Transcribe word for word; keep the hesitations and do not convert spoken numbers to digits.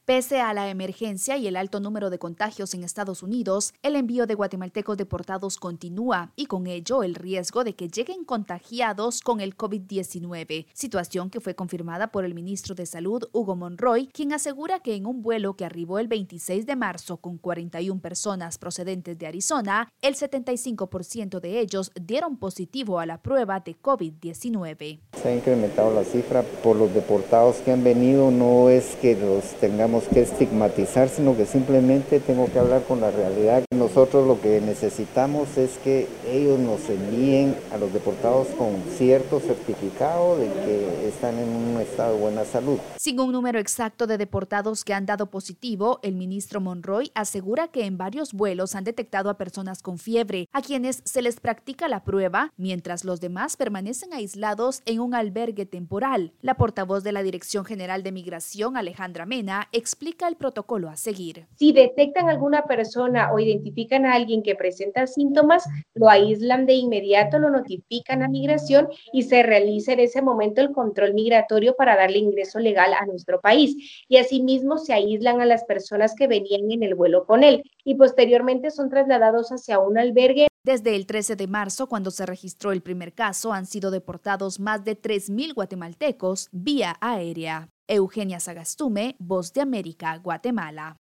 Pese a la emergencia y el alto número de contagios en Estados Unidos, el envío de guatemaltecos deportados continúa y con ello el riesgo de que lleguen contagiados con el COVID diecinueve, situación que fue confirmada por el ministro de Salud, Hugo Monroy, quien asegura que en un vuelo que arribó el veintiséis de marzo con cuarenta y una personas procedentes de Arizona, el setenta y cinco por ciento de ellos dieron positivo a la prueba de COVID diecinueve. Se ha incrementado la cifra por los deportados que han venido, no es que los tengamos que estigmatizar, sino que simplemente tengo que hablar con la realidad. Nosotros lo que necesitamos es que ellos nos envíen a los deportados con cierto certificado de que están en un estado de buena salud. Sin un número exacto de deportados que han dado positivo, el ministro Monroy asegura que en varios vuelos han detectado a personas con fiebre, a quienes se les practica la prueba, mientras los demás permanecen aislados en un albergue temporal. La portavoz de la Dirección General de Migración, Alejandra Mena, explica el protocolo a seguir. Si detectan alguna persona o identifican a alguien que presenta síntomas, lo aíslan de inmediato, lo notifican a migración y se realiza en ese momento el control migratorio para darle ingreso legal a nuestro país. Y asimismo se aíslan a las personas que venían en el vuelo con él y posteriormente son trasladados hacia un albergue. Desde el trece de marzo, cuando se registró el primer caso, han sido deportados más de tres mil guatemaltecos vía aérea. Eugenia Sagastume, Voz de América, Guatemala.